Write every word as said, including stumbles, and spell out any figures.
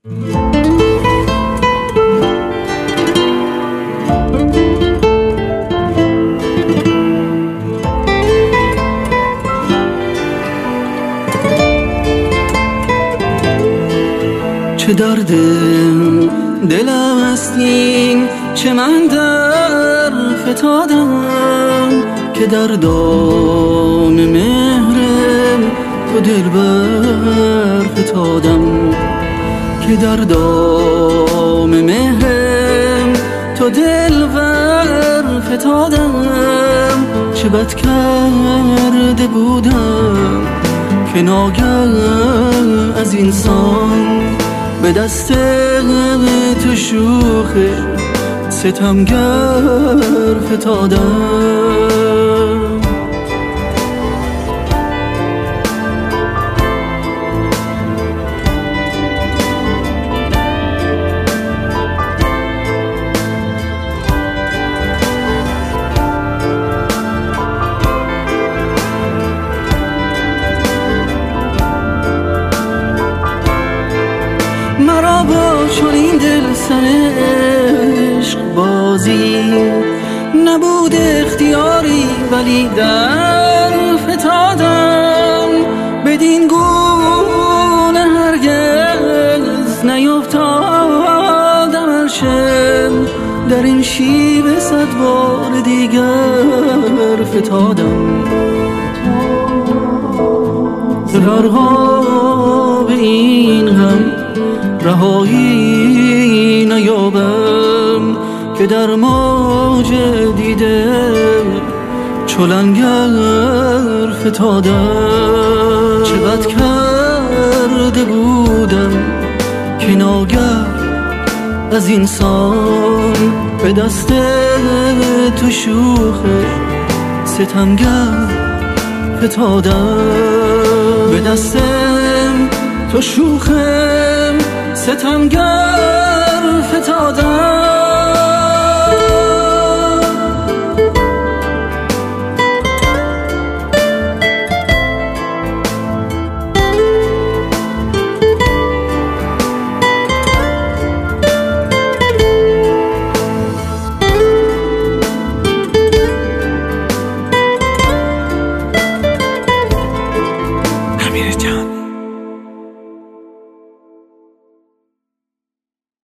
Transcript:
چه درد دلم هستین چه من در فتادم که در دام مهرم تو دلبر فتادم که در دام مهرم تو دلبر فتادم چه بد کرده بودم که ناگه از انسان به دست تو شوخ ستمگر فتادم مرا با چنین دل سر عشق بازی نبود اختیاری ولی در فتادم بدین گونه هرگز نیفتادم هرچند در این شیوه صد بار دیگر فتادم زهرها به این هم رهایی نیابم که در موج دیده چو لنگر فتادم چه بد کرده بودم که ناگه از انسان به دست تو شوخ ستمگر فتادم به دستم تو شوخم ستمگر فتادم